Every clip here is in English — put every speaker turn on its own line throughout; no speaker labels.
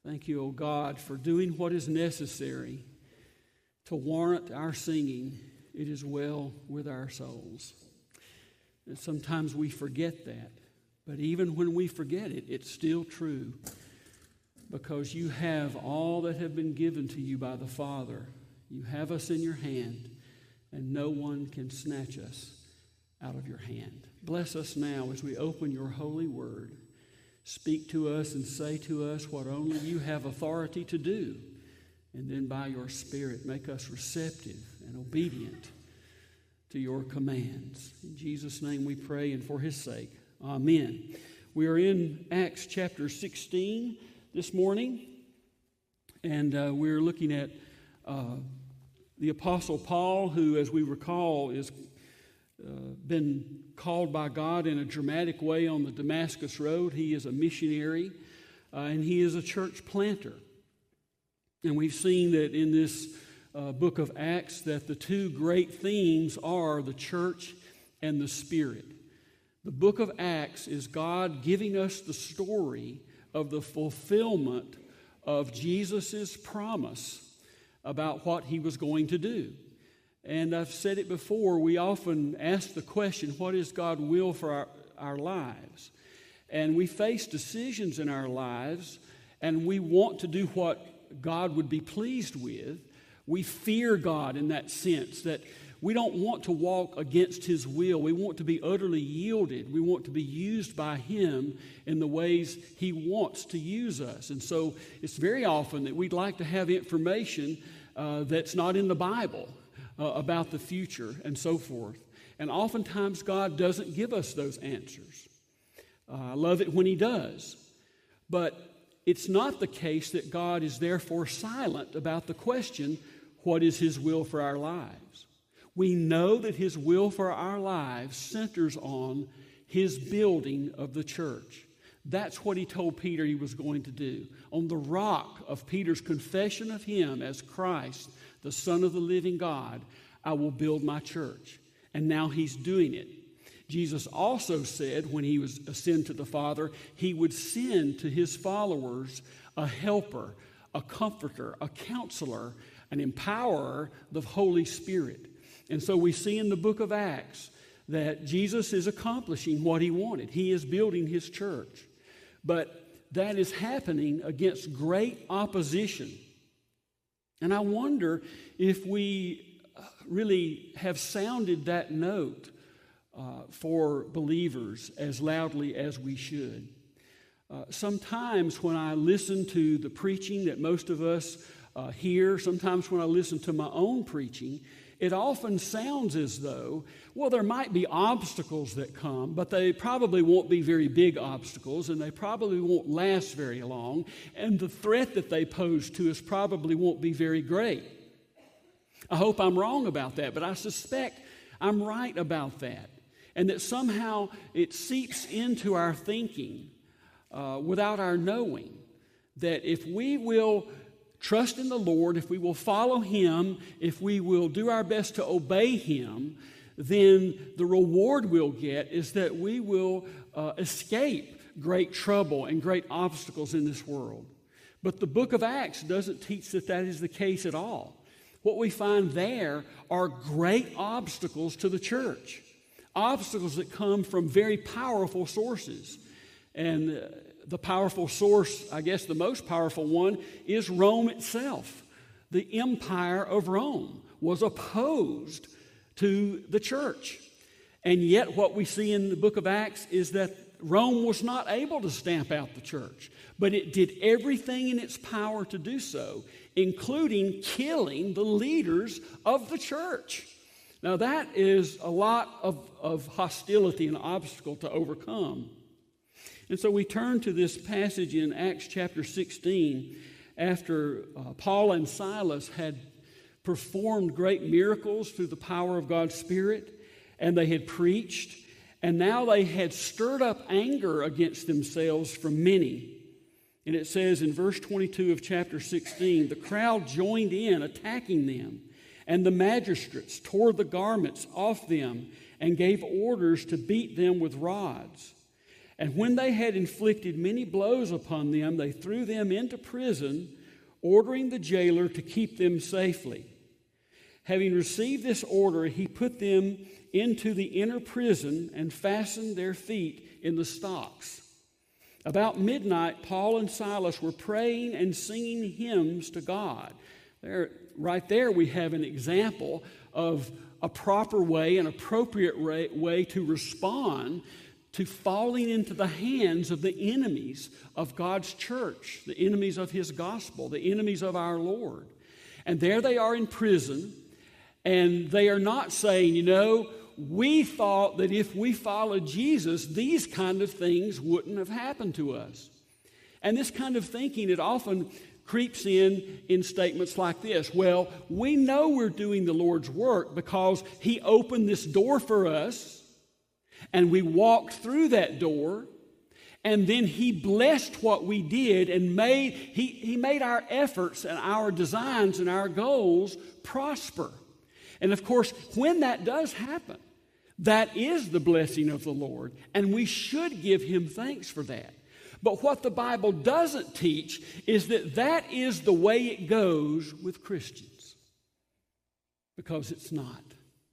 Thank you, O God, for doing what is necessary to warrant our singing, "It is well with our souls." And sometimes we forget that. But even when we forget it, it's still true, because you have all that have been given to you by the Father. You have us in your hand, and no one can snatch us out of your hand. Bless us now as we open your holy word. Speak to us and say to us what only you have authority to do. And then by your Spirit, make us receptive and obedient to your commands. In Jesus' name we pray, and for his sake, amen. We are in Acts chapter 16 this morning, and we're looking at the Apostle Paul, who, as we recall, is been called by God in a dramatic way on the Damascus Road. He is a missionary, and he is a church planter. And we've seen that in this book of Acts that the two great themes are the church and the Spirit. The book of Acts is God giving us the story of the fulfillment of Jesus' promise about what he was going to do. And I've said it before, we often ask the question, what is God's will for our lives? And we face decisions in our lives, and we want to do what God would be pleased with. We fear God in that sense, that we don't want to walk against his will. We want to be utterly yielded. We want to be used by him in the ways he wants to use us. And so it's very often that we'd like to have information that's not in the Bible about the future and so forth. And oftentimes God doesn't give us those answers. I love it when he does. But it's not the case that God is therefore silent about the question, what is his will for our lives? We know that his will for our lives centers on his building of the church. That's what he told Peter he was going to do. On the rock of Peter's confession of him as Christ, the Son of the living God, I will build my church. And now he's doing it. Jesus also said when he was ascended to the Father, he would send to his followers a helper, a comforter, a counselor, an empowerer, the Holy Spirit. And so we see in the book of Acts that Jesus is accomplishing what he wanted. He is building his church. But that is happening against great opposition. And I wonder if we really have sounded that note for believers as loudly as we should. Sometimes when I listen to the preaching that most of us hear, sometimes when I listen to my own preaching, it often sounds as though, well, there might be obstacles that come, but they probably won't be very big obstacles, and they probably won't last very long, and the threat that they pose to us probably won't be very great. I hope I'm wrong about that, but I suspect I'm right about that, and that somehow it seeps into our thinking without our knowing that if we will trust in the Lord, if we will follow him, if we will do our best to obey him, then the reward we'll get is that we will escape great trouble and great obstacles in this world. But the book of Acts doesn't teach that that is the case at all. What we find there are great obstacles to the church, obstacles that come from very powerful sources. And the powerful source, I guess the most powerful one, is Rome itself. The empire of Rome was opposed to the church. And yet what we see in the book of Acts is that Rome was not able to stamp out the church, but it did everything in its power to do so, including killing the leaders of the church. Now that is a lot of hostility and obstacle to overcome. And so we turn to this passage in Acts chapter 16 after Paul and Silas had performed great miracles through the power of God's Spirit, and they had preached, and now they had stirred up anger against themselves from many. And it says in verse 22 of chapter 16, the crowd joined in attacking them, and the magistrates tore the garments off them and gave orders to beat them with rods. And when they had inflicted many blows upon them, they threw them into prison, ordering the jailer to keep them safely. Having received this order, he put them into the inner prison and fastened their feet in the stocks. About midnight, Paul and Silas were praying and singing hymns to God. Right there we have an example of a proper way, an appropriate way to respond to falling into the hands of the enemies of God's church, the enemies of His gospel, the enemies of our Lord. And there they are in prison, and they are not saying, we thought that if we followed Jesus, these kind of things wouldn't have happened to us. And this kind of thinking, it often creeps in statements like this. Well, we know we're doing the Lord's work because He opened this door for us, and we walked through that door, and then He blessed what we did and He made our efforts and our designs and our goals prosper. And of course, when that does happen, that is the blessing of the Lord, and we should give Him thanks for that. But what the Bible doesn't teach is that that is the way it goes with Christians, because it's not.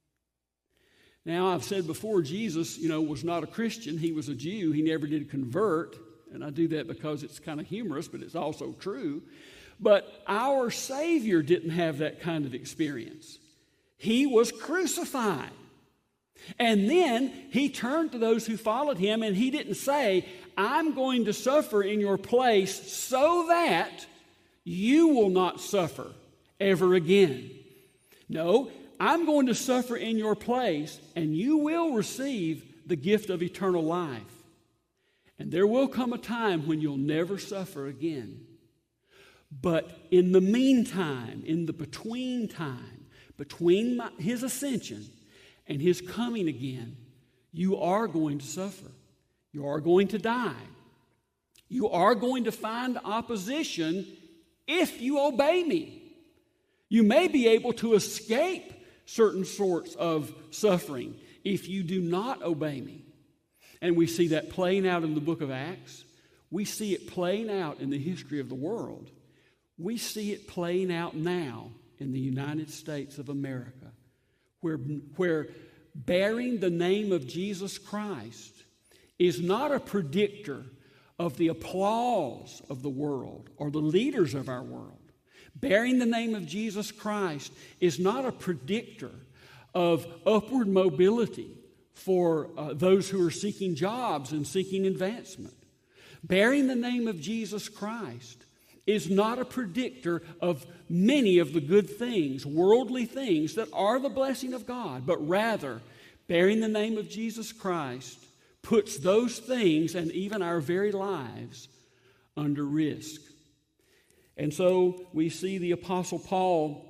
Now, I've said before, Jesus, was not a Christian. He was a Jew. He never did convert, and I do that because it's kind of humorous, but it's also true. But our Savior didn't have that kind of experience. He was crucified. And then He turned to those who followed Him, and He didn't say, I'm going to suffer in your place so that you will not suffer ever again. No, I'm going to suffer in your place, and you will receive the gift of eternal life. And there will come a time when you'll never suffer again. But in the meantime, in the between time, between His ascension and His coming again, you are going to suffer. You are going to die. You are going to find opposition if you obey me. You may be able to escape certain sorts of suffering if you do not obey me. And we see that playing out in the book of Acts. We see it playing out in the history of the world. We see it playing out now in the United States of America, where bearing the name of Jesus Christ is not a predictor of the applause of the world or the leaders of our world. Bearing the name of Jesus Christ is not a predictor of upward mobility for those who are seeking jobs and seeking advancement. Bearing the name of Jesus Christ is not a predictor of many of the good things, worldly things that are the blessing of God, but rather, bearing the name of Jesus Christ puts those things and even our very lives under risk. And so we see the Apostle Paul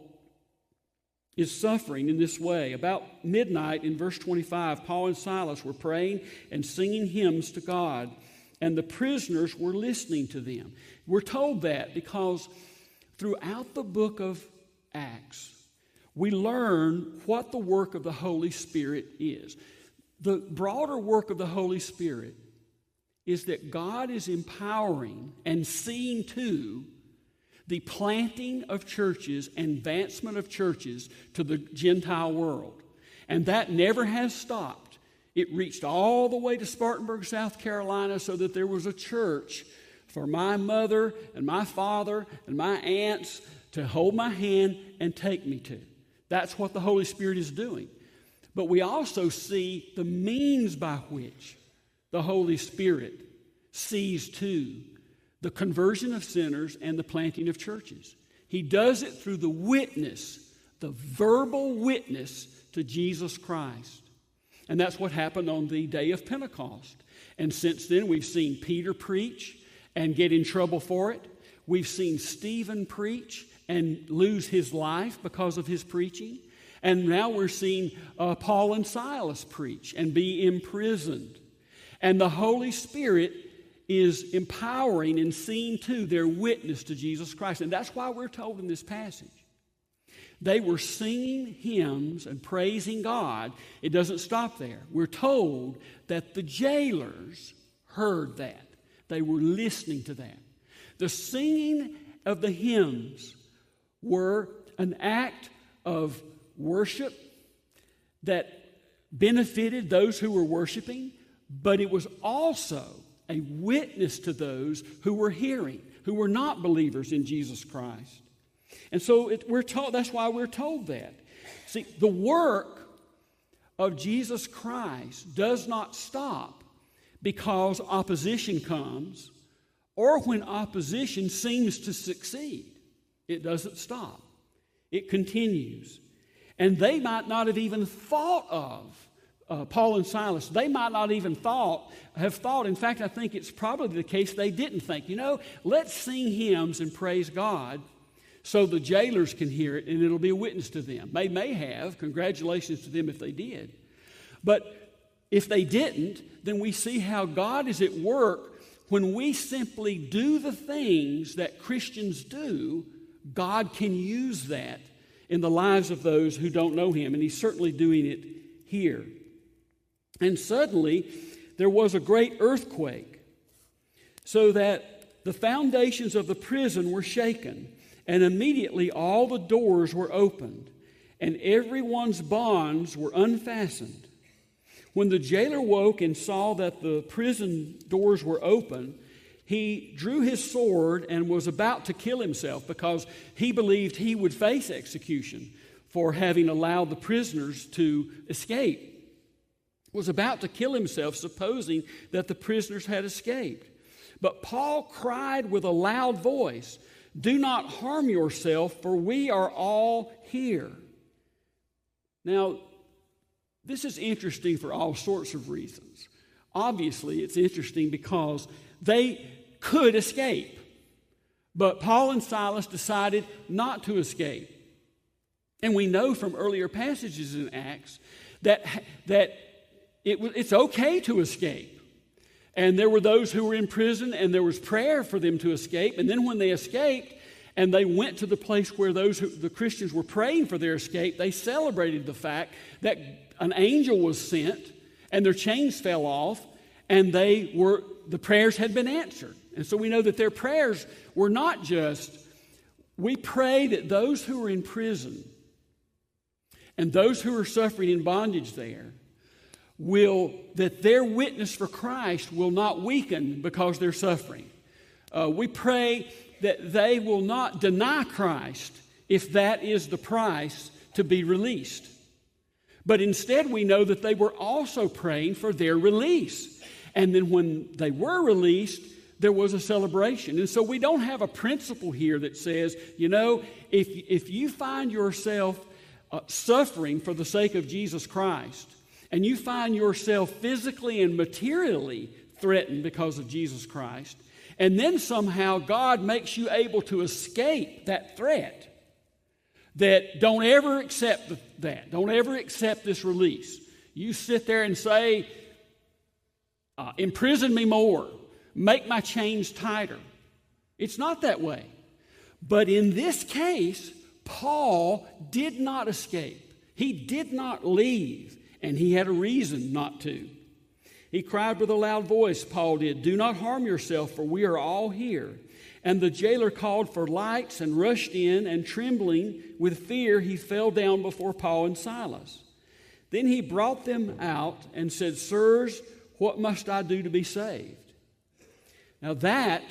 is suffering in this way. About midnight in verse 25, Paul and Silas were praying and singing hymns to God, and the prisoners were listening to them. We're told that because throughout the book of Acts, we learn what the work of the Holy Spirit is. The broader work of the Holy Spirit is that God is empowering and seeing to the planting of churches and advancement of churches to the Gentile world. And that never has stopped. It reached all the way to Spartanburg, South Carolina, so that there was a church for my mother and my father and my aunts to hold my hand and take me to. That's what the Holy Spirit is doing. But we also see the means by which the Holy Spirit sees to the conversion of sinners and the planting of churches. He does it through the witness, the verbal witness to Jesus Christ. And that's what happened on the day of Pentecost. And since then, we've seen Peter preach and get in trouble for it. We've seen Stephen preach and lose his life because of his preaching. And now we're seeing Paul and Silas preach and be imprisoned. And the Holy Spirit is empowering and seeing to their witness to Jesus Christ. And that's why we're told in this passage. They were singing hymns and praising God. It doesn't stop there. We're told that the jailers heard that. They were listening to that. The singing of the hymns were an act of worship that benefited those who were worshiping, but it was also a witness to those who were hearing, who were not believers in Jesus Christ. And so we're told, that's why we're told that. See, the work of Jesus Christ does not stop because opposition comes or when opposition seems to succeed. It doesn't stop. It continues. And they might not have even thought of Paul and Silas. They might not even have thought. In fact, I think it's probably the case they didn't think, let's sing hymns and praise God so the jailers can hear it and it'll be a witness to them. They may have. Congratulations to them if they did. But if they didn't, then we see how God is at work when we simply do the things that Christians do. God can use that in the lives of those who don't know Him, and He's certainly doing it here. And suddenly, there was a great earthquake, so that the foundations of the prison were shaken, and immediately all the doors were opened, and everyone's bonds were unfastened. When the jailer woke and saw that the prison doors were open, he drew his sword and was about to kill himself because he believed he would face execution for having allowed the prisoners to escape. Was about to kill himself, supposing that the prisoners had escaped. But Paul cried with a loud voice, "Do not harm yourself, for we are all here." Now, this is interesting for all sorts of reasons. Obviously, it's interesting because they could escape. But Paul and Silas decided not to escape. And we know from earlier passages in Acts that it's okay to escape. And there were those who were in prison, and there was prayer for them to escape. And then when they escaped, and they went to the place where the Christians were praying for their escape, they celebrated the fact that an angel was sent, and their chains fell off, and the prayers had been answered. And so we know that their prayers were not just, we pray that those who are in prison and those who are suffering in bondage there that their witness for Christ will not weaken because they're suffering. We pray that they will not deny Christ if that is the price to be released. But instead we know that they were also praying for their release. And then when they were released, there was a celebration. And so we don't have a principle here that says, if you find yourself suffering for the sake of Jesus Christ, and you find yourself physically and materially threatened because of Jesus Christ, and then somehow God makes you able to escape that threat, that don't ever accept that. Don't ever accept this release. You sit there and say, imprison me more. Make my chains tighter. It's not that way. But in this case, Paul did not escape. He did not leave, and he had a reason not to. He cried with a loud voice, Paul did, "Do not harm yourself, for we are all here." And the jailer called for lights and rushed in, and trembling with fear, he fell down before Paul and Silas. Then he brought them out and said, "Sirs, what must I do to be saved?" Now that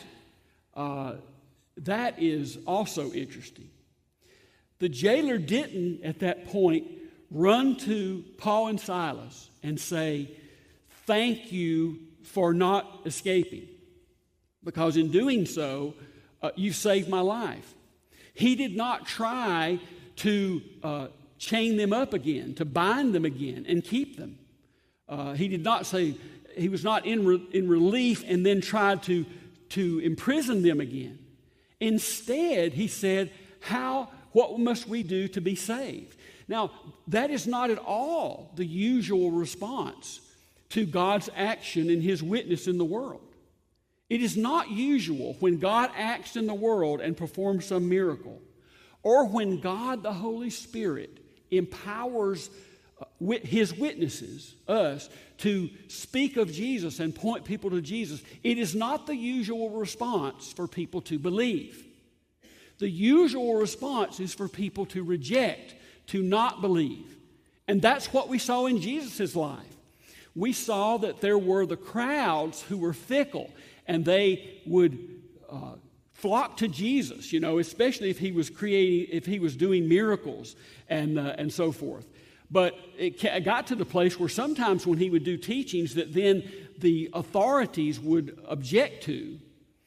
is also interesting. The jailer didn't, at that point, run to Paul and Silas and say, "Thank you for not escaping, because in doing so, you saved my life." He did not try to chain them up again, to bind them again and keep them. He did not say, he was not in relief and then tried to imprison them again. Instead, he said, what must we do to be saved? Now, that is not at all the usual response to God's action and His witness in the world. It is not usual when God acts in the world and performs some miracle, or when God, the Holy Spirit, empowers His witnesses, us, to speak of Jesus and point people to Jesus, it is not the usual response for people to believe. The usual response is for people to reject, to not believe. And that's what we saw in Jesus' life. We saw that there were the crowds who were fickle, and they would flock to Jesus, especially if he was doing miracles and so forth. But it got to the place where sometimes when he would do teachings that then the authorities would object to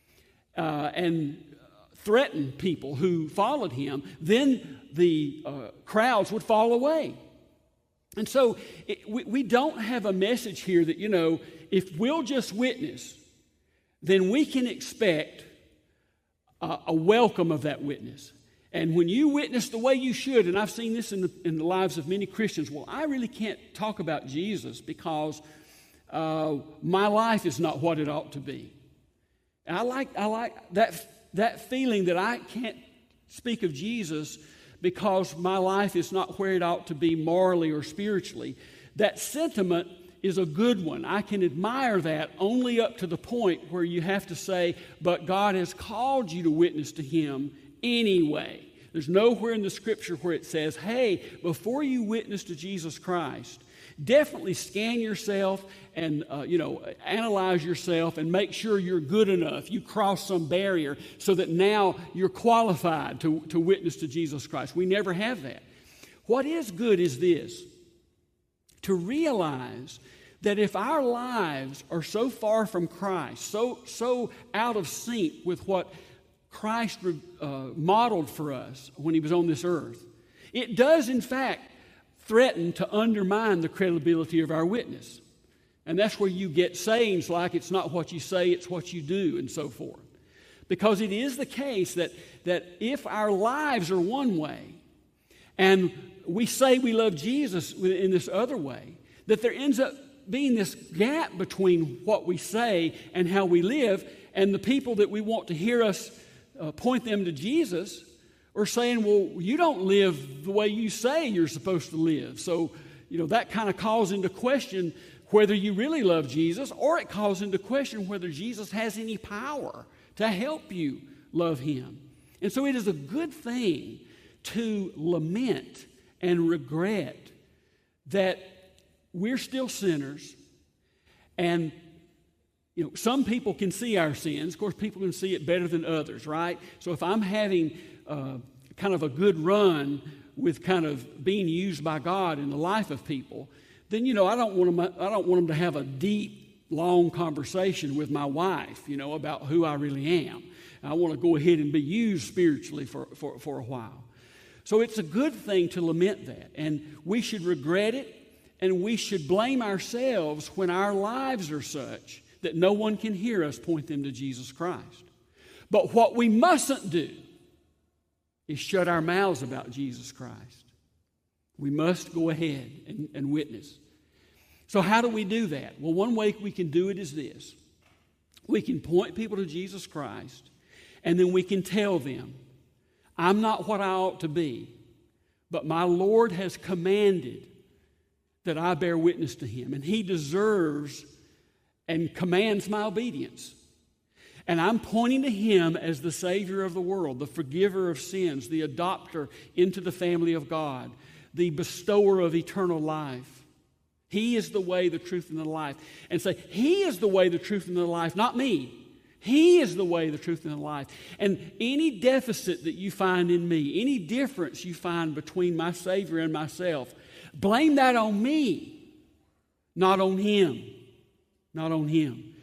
and threaten people who followed him, then the crowds would fall away. And so we don't have a message here that, if we'll just witness, then we can expect a welcome of that witness. And when you witness the way you should, and I've seen this in the lives of many Christians, well, I really can't talk about Jesus because my life is not what it ought to be. And I like that feeling that I can't speak of Jesus because my life is not where it ought to be morally or spiritually. That sentiment is a good one. I can admire that only up to the point where you have to say, but God has called you to witness to him anyway. There's nowhere in the Scripture where it says, hey, before you witness to Jesus Christ, definitely scan yourself and analyze yourself and make sure you're good enough. You cross some barrier so that now you're qualified to witness to Jesus Christ. We never have that. What is good is this: to realize that if our lives are so far from Christ, so out of sync with what Christ modeled for us when he was on this earth, it does in fact threaten to undermine the credibility of our witness. And that's where you get sayings like, it's not what you say, it's what you do, and so forth. Because it is the case that if our lives are one way and we say we love Jesus in this other way, that there ends up being this gap between what we say and how we live, and the people that we want to hear us point them to Jesus are saying, well, you don't live the way you say you're supposed to live. So, that kind of calls into question whether you really love Jesus, or it calls into question whether Jesus has any power to help you love him. And so it is a good thing to lament and regret that we're still sinners, and some people can see our sins. Of course, people can see it better than others, right? So if I'm having kind of a good run with kind of being used by God in the life of people, then I don't want them to have a deep, long conversation with my wife, about who I really am. I want to go ahead and be used spiritually for a while. So it's a good thing to lament that, and we should regret it, and we should blame ourselves when our lives are such that no one can hear us point them to Jesus Christ. But what we mustn't do is shut our mouths about Jesus Christ. We must go ahead and witness. So how do we do that? Well, one way we can do it is this. We can point people to Jesus Christ, and then we can tell them, I'm not what I ought to be, but my Lord has commanded that I bear witness to him, and he deserves and commands my obedience. And I'm pointing to him as the Savior of the world, the forgiver of sins, the adopter into the family of God, the bestower of eternal life. He is the way, the truth, and the life. And say, he is the way, the truth, and the life, not me. He is the way, the truth, and the life. And any deficit that you find in me, any difference you find between my Savior and myself, blame that on me, not on him. Not on him.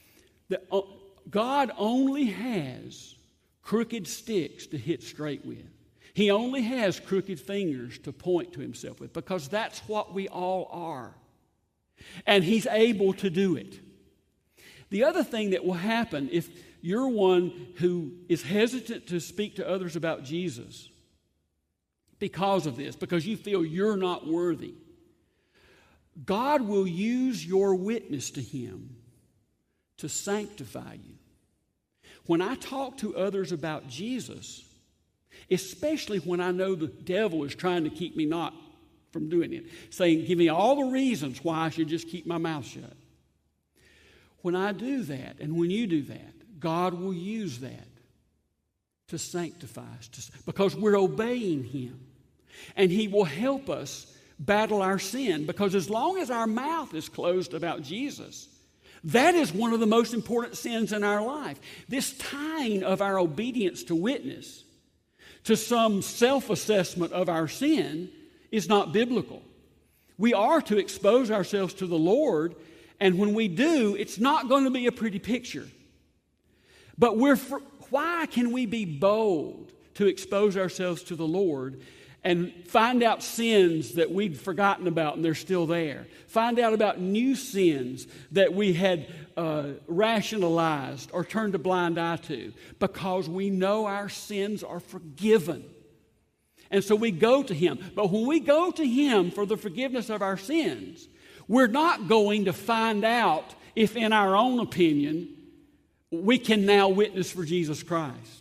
God only has crooked sticks to hit straight with. He only has crooked fingers to point to himself with, because that's what we all are. And he's able to do it. The other thing that will happen if you're one who is hesitant to speak to others about Jesus because of this, because you feel you're not worthy, God will use your witness to him to sanctify you. When I talk to others about Jesus, especially when I know the devil is trying to keep me from doing it, saying, give me all the reasons why I should just keep my mouth shut. When I do that, and when you do that, God will use that to sanctify us, because we're obeying Him. And He will help us battle our sin, because as long as our mouth is closed about Jesus, that is one of the most important sins in our life. This tying of our obedience to witness to some self-assessment of our sin is not biblical. We are to expose ourselves to the Lord, and when we do, it's not going to be a pretty picture. But why can we be bold to expose ourselves to the Lord and find out sins that we'd forgotten about and they're still there? Find out about new sins that we had rationalized or turned a blind eye to, because we know our sins are forgiven. And so we go to Him. But when we go to Him for the forgiveness of our sins, we're not going to find out if, in our own opinion, we can now witness for Jesus Christ.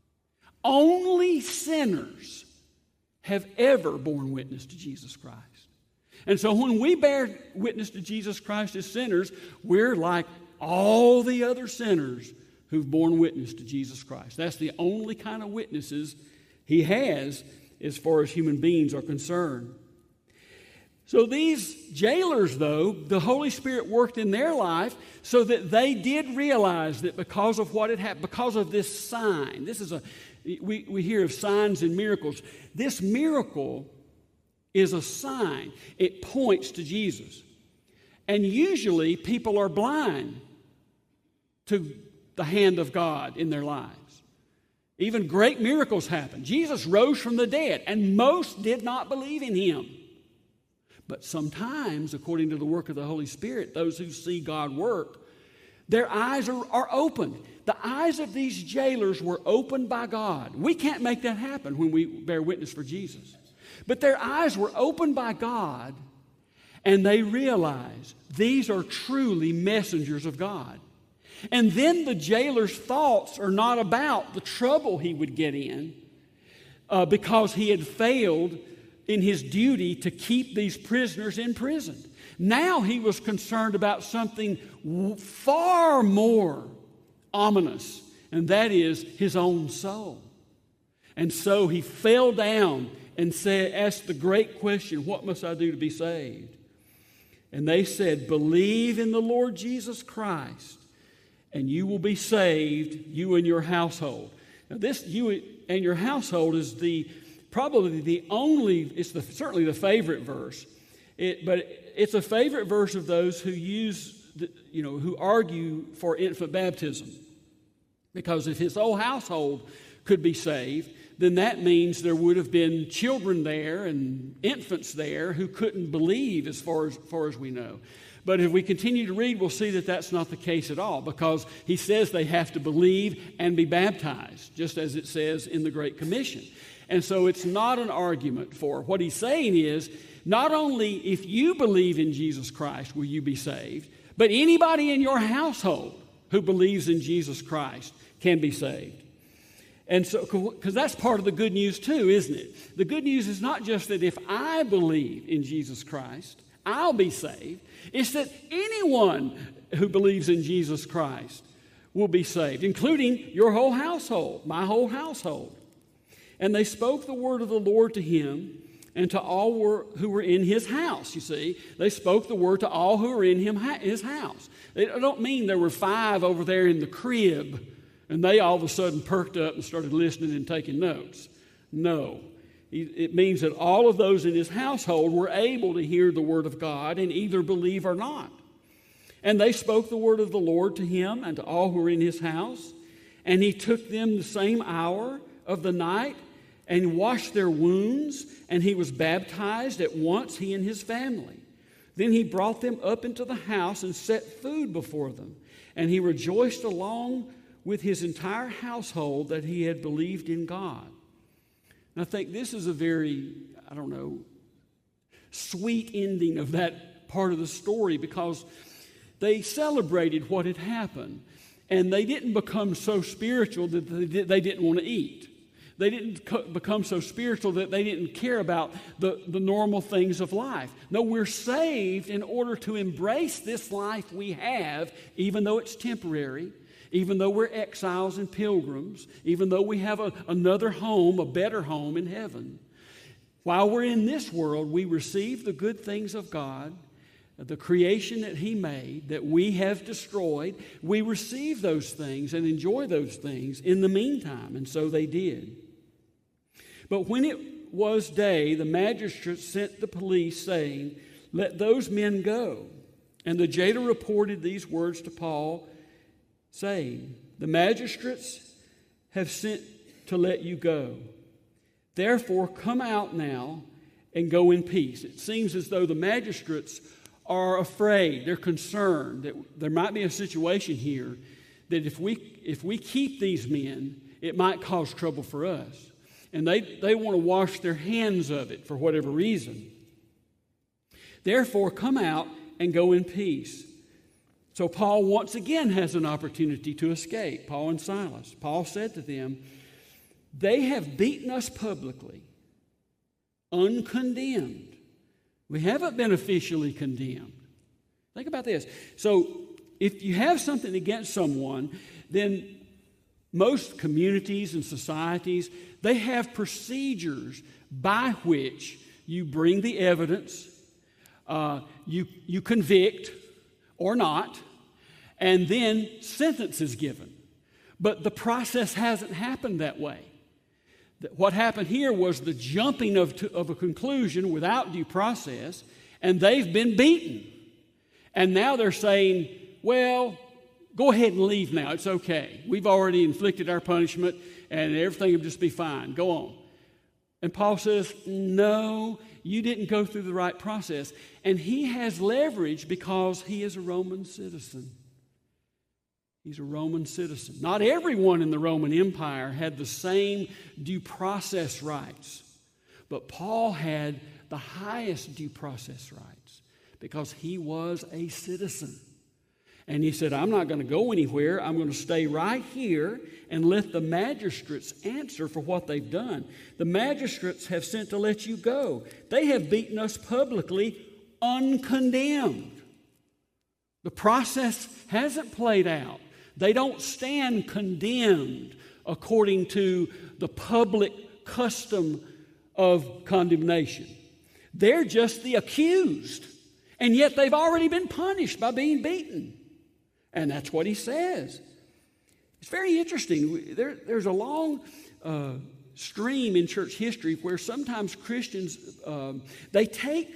Only sinners have ever borne witness to Jesus Christ. And so when we bear witness to Jesus Christ as sinners, we're like all the other sinners who've borne witness to Jesus Christ. That's the only kind of witnesses He has as far as human beings are concerned. So these jailers, though, the Holy Spirit worked in their life so that they did realize that because of what had happened, because of this sign, we hear of signs and miracles. This miracle is a sign. It points to Jesus. And usually people are blind to the hand of God in their lives. Even great miracles happen. Jesus rose from the dead, and most did not believe in Him. But sometimes, according to the work of the Holy Spirit, those who see God work, their eyes are opened. The eyes of these jailers were opened by God. We can't make that happen when we bear witness for Jesus. But their eyes were opened by God, and they realized these are truly messengers of God. And then the jailer's thoughts are not about the trouble he would get in because he had failed in his duty to keep these prisoners in prison. Now he was concerned about something far more ominous, and that is his own soul. And so he fell down and asked the great question, what must I do to be saved? And they said, believe in the Lord Jesus Christ, and you will be saved, you and your household. Now this, you and your household, is probably the only, certainly the favorite verse, but it's a favorite verse of those who who argue for infant baptism. Because if his whole household could be saved, then that means there would have been children there and infants there who couldn't believe, as far as we know. But if we continue to read, we'll see that that's not the case at all, because he says they have to believe and be baptized, just as it says in the Great Commission. And so it's not an argument for. What he's saying is, not only if you believe in Jesus Christ will you be saved, but anybody in your household who believes in Jesus Christ can be saved. And so, because that's part of the good news too, isn't it? The good news is not just that if I believe in Jesus Christ, I'll be saved. It's that anyone who believes in Jesus Christ will be saved, including your whole household, my whole household. And they spoke the word of the Lord to him and to all who were in his house, you see. They spoke the word to all who were in his house. They don't mean there were 5 over there in the crib and they all of a sudden perked up and started listening and taking notes. No. It means that all of those in his household were able to hear the word of God and either believe or not. And they spoke the word of the Lord to him and to all who were in his house. And he took them the same hour of the night and washed their wounds, and he was baptized at once, he and his family. Then he brought them up into the house and set food before them. And he rejoiced along with his entire household that he had believed in God. And I think this is a very, sweet ending of that part of the story, because they celebrated what had happened. And they didn't become so spiritual that they didn't want to eat. They didn't become so spiritual that they didn't care about the normal things of life. No, we're saved in order to embrace this life we have, even though it's temporary, even though we're exiles and pilgrims, even though we have another home, a better home in heaven. While we're in this world, we receive the good things of God, the creation that He made, that we have destroyed. We receive those things and enjoy those things in the meantime, and so they did. But when it was day, the magistrates sent the police, saying, "Let those men go." And the jailer reported these words to Paul, saying, "The magistrates have sent to let you go. Therefore, come out now and go in peace." It seems as though the magistrates are afraid. They're concerned that there might be a situation here that if we keep these men, it might cause trouble for us. And they want to wash their hands of it for whatever reason. Therefore, come out and go in peace. So Paul once again has an opportunity to escape, Paul and Silas. Paul said to them, "They have beaten us publicly, uncondemned." We haven't been officially condemned. Think about this. So if you have something against someone, then most communities and societies, they have procedures by which you bring the evidence, you convict or not, and then sentence is given. But the process hasn't happened that way. What happened here was the jumping of a conclusion without due process, and they've been beaten. And now they're saying, well, go ahead and leave now. It's okay. We've already inflicted our punishment, and everything will just be fine. Go on. And Paul says, no, you didn't go through the right process. And he has leverage because he is a Roman citizen. He's a Roman citizen. Not everyone in the Roman Empire had the same due process rights, but Paul had the highest due process rights because he was a citizen. And he said, I'm not going to go anywhere. I'm going to stay right here and let the magistrates answer for what they've done. The magistrates have sent to let you go. They have beaten us publicly, uncondemned. The process hasn't played out. They don't stand condemned according to the public custom of condemnation. They're just the accused, and yet they've already been punished by being beaten. And that's what he says. It's very interesting. There's a long stream in church history where sometimes Christians, they take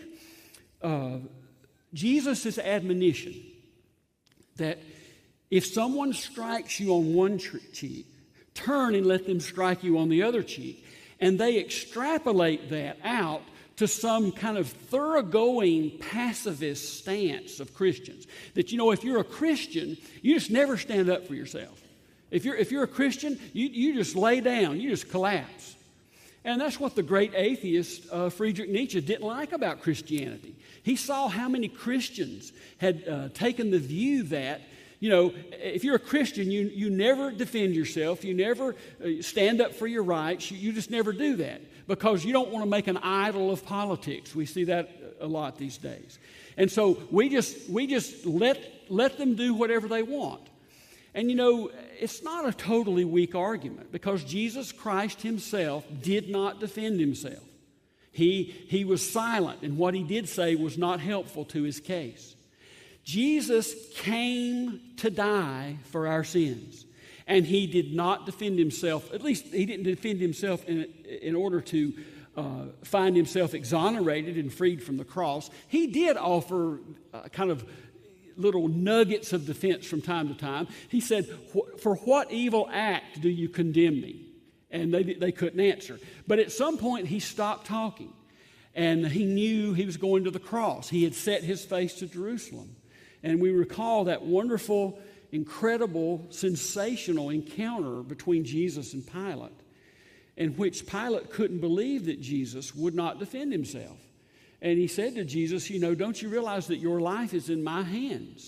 Jesus' admonition that if someone strikes you on one cheek, turn and let them strike you on the other cheek. And they extrapolate that out to some kind of thoroughgoing pacifist stance of Christians. That, if you're a Christian, you just never stand up for yourself. If you're a Christian, you just lay down, you just collapse. And that's what the great atheist Friedrich Nietzsche didn't like about Christianity. He saw how many Christians had taken the view that, if you're a Christian, you never defend yourself. You never stand up for your rights. You just never do that because you don't want to make an idol of politics. We see that a lot these days. And so we just let them do whatever they want. And it's not a totally weak argument because Jesus Christ himself did not defend himself. He was silent, and what he did say was not helpful to his case. Jesus came to die for our sins, and he did not defend himself. At least he didn't defend himself in order to find himself exonerated and freed from the cross. He did offer kind of little nuggets of defense from time to time. He said, "For what evil act do you condemn me?" And they couldn't answer. But at some point he stopped talking, and he knew he was going to the cross. He had set his face to Jerusalem. And we recall that wonderful, incredible, sensational encounter between Jesus and Pilate, in which Pilate couldn't believe that Jesus would not defend himself. And he said to Jesus, don't you realize that your life is in my hands?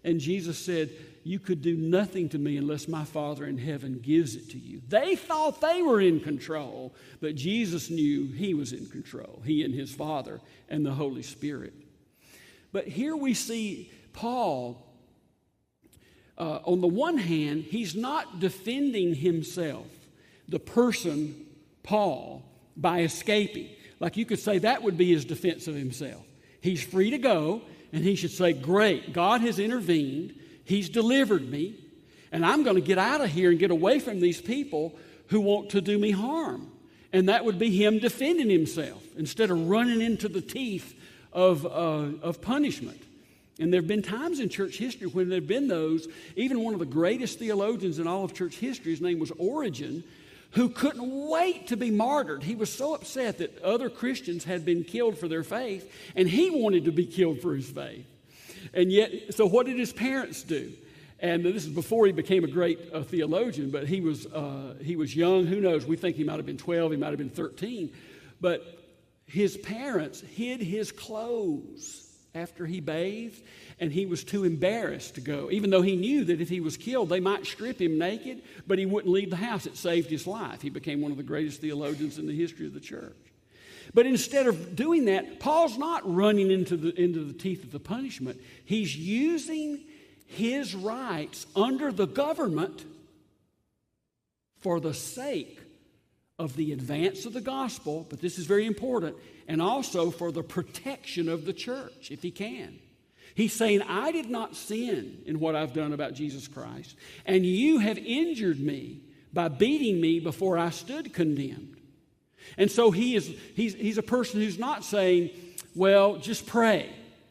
And Jesus said, you could do nothing to me unless my Father in heaven gives it to you. They thought they were in control, but Jesus knew he was in control, he and his Father and the Holy Spirit. But here we see Paul, on the one hand, he's not defending himself, the person, Paul, by escaping. Like you could say that would be his defense of himself. He's free to go, and he should say, great, God has intervened. He's delivered me, and I'm going to get out of here and get away from these people who want to do me harm. And that would be him defending himself instead of running into the teeth of punishment. And there have been times in church history when there have been those, even one of the greatest theologians in all of church history, his name was Origen, who couldn't wait to be martyred. He was so upset that other Christians had been killed for their faith, and he wanted to be killed for his faith. And yet, so what did his parents do? And this is before he became a great theologian, but he was young. Who knows? We think he might have been 12, he might have been 13. But his parents hid his clothes after he bathed, and he was too embarrassed to go, even though he knew that if he was killed, they might strip him naked, but he wouldn't leave the house. It saved his life. He became one of the greatest theologians in the history of the church. But instead of doing that, Paul's not running into the teeth of the punishment. He's using his rights under the government for the sake of the advance of the gospel, but this is very important, and also for the protection of the church, if he can. He's saying, I did not sin in what I've done about Jesus Christ, and you have injured me by beating me before I stood condemned. And so he's a person who's not saying, well, just pray.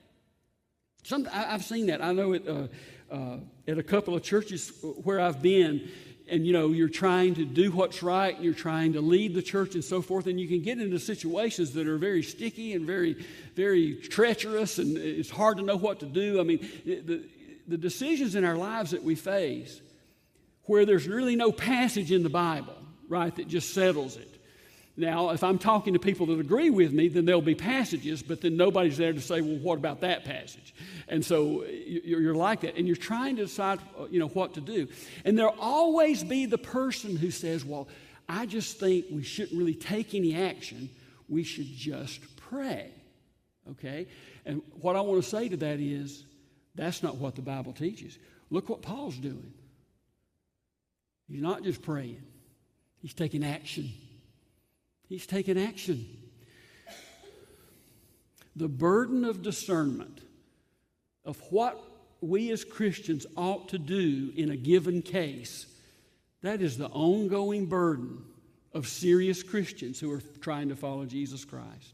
I've seen that. I know at a couple of churches where I've been, and you're trying to do what's right, and you're trying to lead the church and so forth, and you can get into situations that are very sticky and very, very treacherous, and it's hard to know what to do. I mean, the decisions in our lives that we face, where there's really no passage in the Bible, right, that just settles it. Now, if I'm talking to people that agree with me, then there'll be passages, but then nobody's there to say, well, what about that passage? And so you're like that, and you're trying to decide, what to do. And there'll always be the person who says, well, I just think we shouldn't really take any action. We should just pray, okay? And what I want to say to that is, that's not what the Bible teaches. Look what Paul's doing. He's not just praying. He's taking action. He's taken action. The burden of discernment of what we as Christians ought to do in a given case, that is the ongoing burden of serious Christians who are trying to follow Jesus Christ.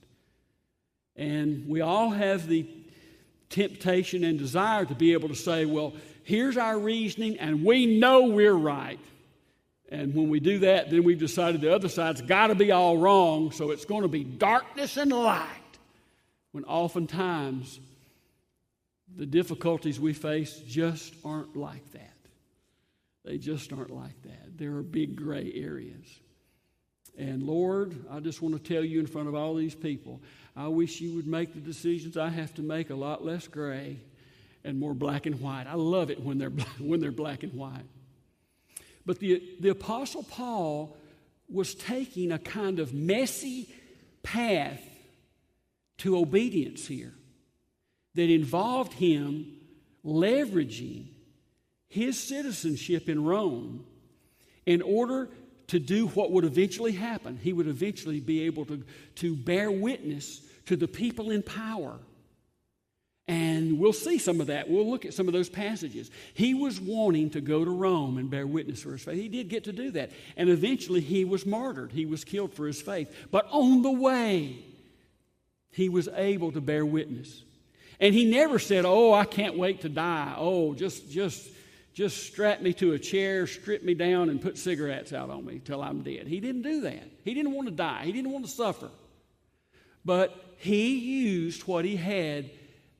And we all have the temptation and desire to be able to say, well, here's our reasoning, and we know we're right. And when we do that, then we've decided the other side's got to be all wrong, so it's going to be darkness and light. When oftentimes the difficulties we face just aren't like that. They just aren't like that. There are big gray areas. And Lord, I just want to tell you in front of all these people, I wish you would make the decisions I have to make a lot less gray and more black and white. I love it when they're black and white. But the Apostle Paul was taking a kind of messy path to obedience here that involved him leveraging his citizenship in Rome in order to do what would eventually happen. He would eventually be able to bear witness to the people in power. And we'll see some of that. We'll look at some of those passages. He was wanting to go to Rome and bear witness for his faith. He did get to do that. And eventually he was martyred. He was killed for his faith. But on the way, he was able to bear witness. And he never said, oh, I can't wait to die. Oh, just strap me to a chair, strip me down, and put cigarettes out on me till I'm dead. He didn't do that. He didn't want to die. He didn't want to suffer. But he used what he had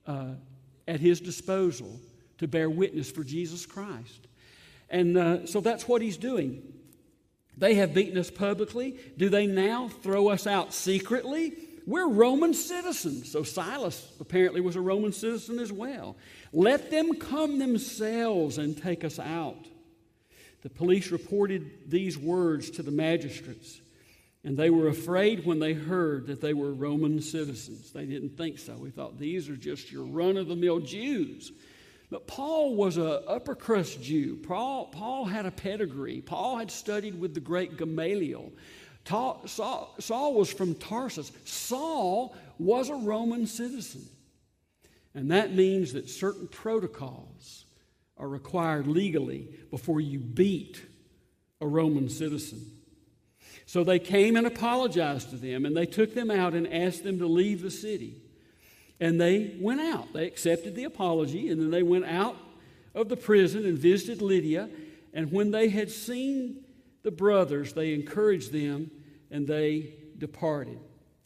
at his disposal to bear witness for Jesus Christ. And so that's what he's doing. They have beaten us publicly. Do they now throw us out secretly? We're Roman citizens. So Silas apparently was a Roman citizen as well. Let them come themselves and take us out. The police reported these words to the magistrates, and they were afraid when they heard that they were Roman citizens. They didn't think so. We thought these are just your run-of-the-mill Jews. But Paul was an upper-crust Jew. Paul had a pedigree. Paul had studied with the great Gamaliel. Saul was from Tarsus. Saul was a Roman citizen. And that means that certain protocols are required legally before you beat a Roman citizen. So they came and apologized to them, and they took them out and asked them to leave the city. And they went out. They accepted the apology, and then they went out of the prison and visited Lydia. And when they had seen the brothers, they encouraged them, and they departed.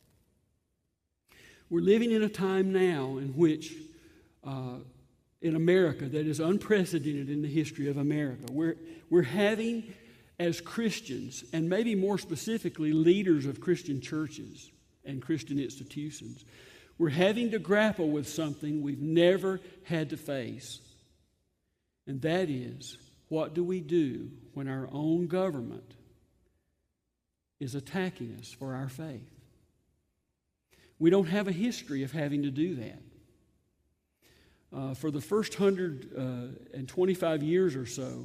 We're living in a time now in which, in America, that is unprecedented in the history of America. We're having, as Christians, and maybe more specifically, leaders of Christian churches and Christian institutions, we're having to grapple with something we've never had to face. And that is, what do we do when our own government is attacking us for our faith? We don't have a history of having to do that. For the first 125 years or so,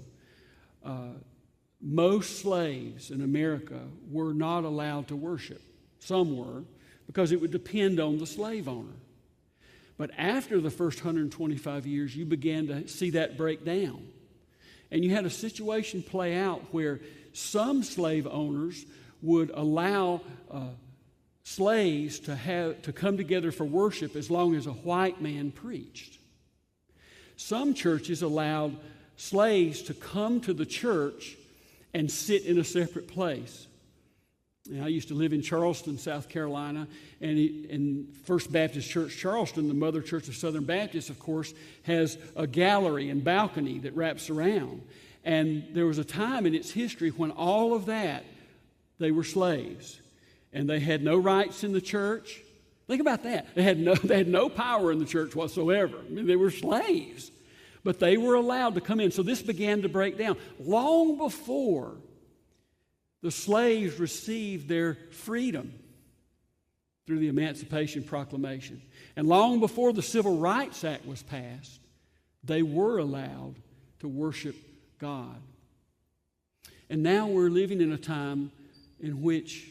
most slaves in America were not allowed to worship. Some were, because it would depend on the slave owner. But after the first 125 years, you began to see that break down. And you had a situation play out where some slave owners would allow slaves to come together for worship as long as a white man preached. Some churches allowed slaves to come to the church and sit in a separate place. And I used to live in Charleston, South Carolina, and in First Baptist Church Charleston, the mother church of Southern Baptists, of course, has a gallery and balcony that wraps around. And there was a time in its history when all of that, they were slaves. And they had no rights in the church. Think about that. They had no power in the church whatsoever. I mean, they were slaves. But they were allowed to come in. So this began to break down. Long before the slaves received their freedom through the Emancipation Proclamation, and long before the Civil Rights Act was passed, they were allowed to worship God. And now we're living in a time in which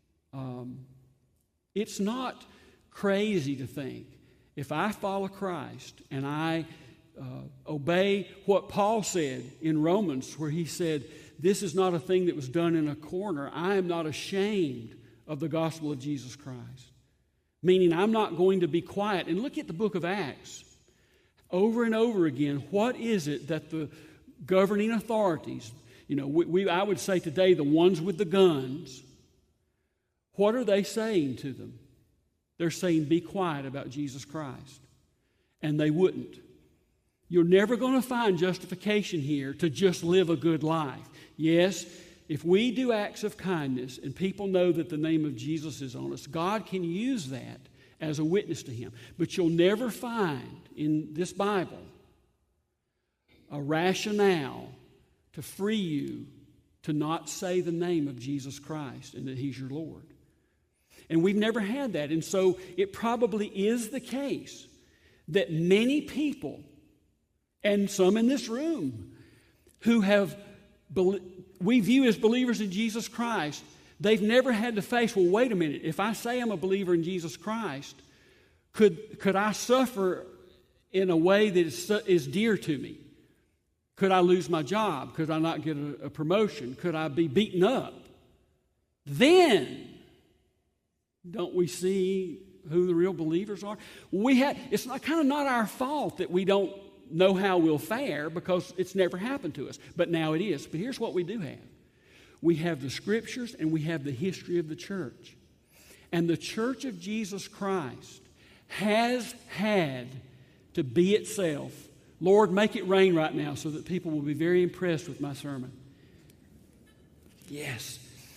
it's not crazy to think, if I follow Christ and I obey what Paul said in Romans, where he said, this is not a thing that was done in a corner. I am not ashamed of the gospel of Jesus Christ. Meaning I'm not going to be quiet. And look at the book of Acts. Over and over again, what is it that the governing authorities, I would say today the ones with the guns, what are they saying to them? They're saying, be quiet about Jesus Christ. And they wouldn't. You're never going to find justification here to just live a good life. Yes, if we do acts of kindness and people know that the name of Jesus is on us, God can use that as a witness to Him. But you'll never find in this Bible a rationale to free you to not say the name of Jesus Christ and that He's your Lord. And we've never had that. And so it probably is the case that many people, and some in this room, who we view as believers in Jesus Christ, they've never had to face, well, wait a minute, if I say I'm a believer in Jesus Christ, could I suffer in a way that is dear to me? Could I lose my job? Could I not get a promotion? Could I be beaten up? Then, don't we see who the real believers are? It's not our fault that we don't know how we'll fare, because it's never happened to us. But now it is. But here's what we do have. We have the Scriptures and we have the history of the church. And the Church of Jesus Christ has had to be itself. Lord, make it rain right now so that people will be very impressed with my sermon. Yes.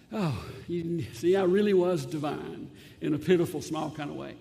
Oh, you see, I really was divine in a pitiful, small kind of way.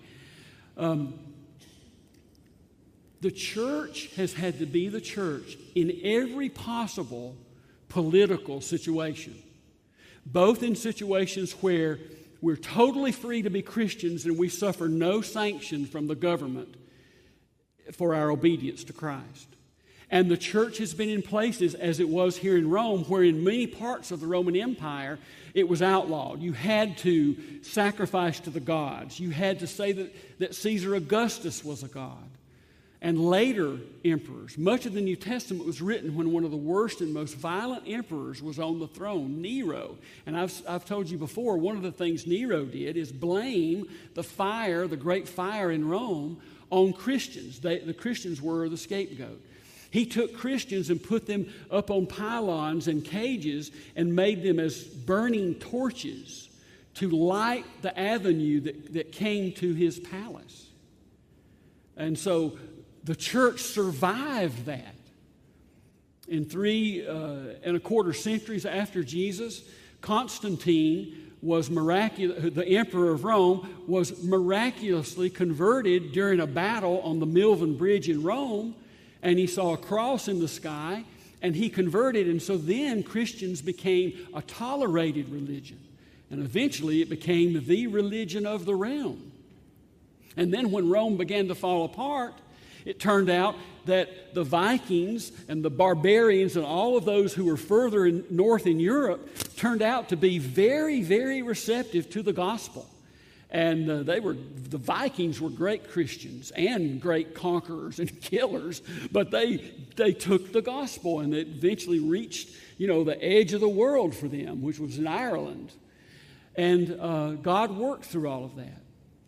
The church has had to be the church in every possible political situation, both in situations where we're totally free to be Christians and we suffer no sanction from the government for our obedience to Christ. And the church has been in places, as it was here in Rome, where in many parts of the Roman Empire, it was outlawed. You had to sacrifice to the gods. You had to say that Caesar Augustus was a god. And later emperors. Much of the New Testament was written when one of the worst and most violent emperors was on the throne, Nero. And I've told you before, one of the things Nero did is blame the fire, the great fire in Rome, on Christians. The Christians were the scapegoat. He took Christians and put them up on pylons and cages and made them as burning torches to light the avenue that came to his palace. And so the church survived that. In 3.25 centuries after Jesus, Constantine was the emperor of Rome, was miraculously converted during a battle on the Milvian Bridge in Rome, and he saw a cross in the sky, and he converted, and so then Christians became a tolerated religion, and eventually it became the religion of the realm. And then when Rome began to fall apart, it turned out that the Vikings and the barbarians and all of those who were further north in Europe turned out to be very, very receptive to the gospel. And the Vikings were great Christians and great conquerors and killers, but they took the gospel and it eventually reached, the edge of the world for them, which was in Ireland. And God worked through all of that.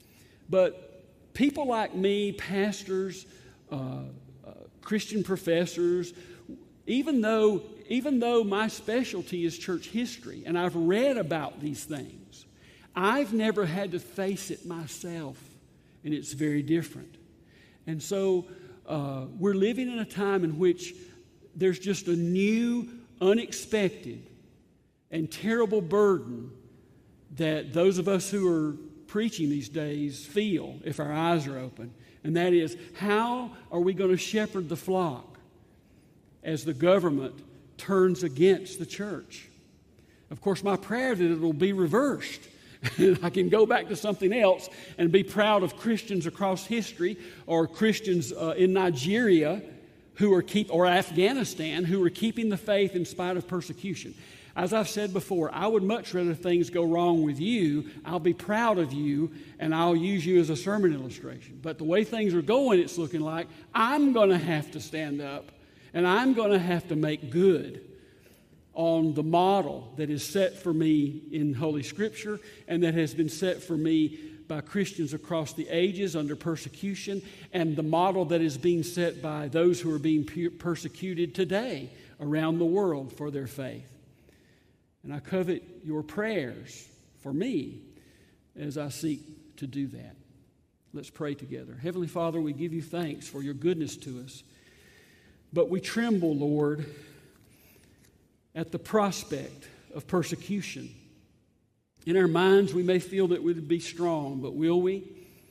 But people like me, pastors, Christian professors, even though my specialty is church history and I've read about these things, I've never had to face it myself, and it's very different. And so we're living in a time in which there's just a new, unexpected, and terrible burden that those of us who are preaching these days feel if our eyes are open. And that is, how are we going to shepherd the flock as the government turns against the church? Of course, my prayer is that it will be reversed. I can go back to something else and be proud of Christians across history or Christians in Nigeria or Afghanistan who are keeping the faith in spite of persecution. As I've said before, I would much rather things go wrong with you. I'll be proud of you, and I'll use you as a sermon illustration. But the way things are going, it's looking like I'm going to have to stand up, and I'm going to have to make good on the model that is set for me in Holy Scripture and that has been set for me by Christians across the ages under persecution, and the model that is being set by those who are being persecuted today around the world for their faith. And I covet your prayers for me as I seek to do that. Let's pray together. Heavenly Father, we give you thanks for your goodness to us. But we tremble, Lord, at the prospect of persecution. In our minds, we may feel that we would be strong, but will we?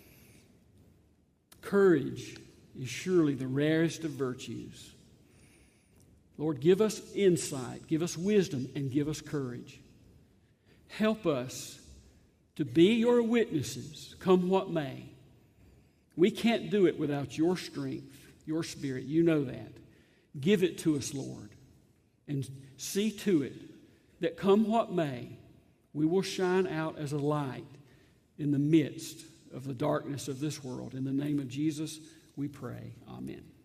Courage is surely the rarest of virtues. Lord, give us insight, give us wisdom, and give us courage. Help us to be your witnesses, come what may. We can't do it without your strength, your Spirit. You know that. Give it to us, Lord, and see to it that come what may, we will shine out as a light in the midst of the darkness of this world. In the name of Jesus, we pray. Amen.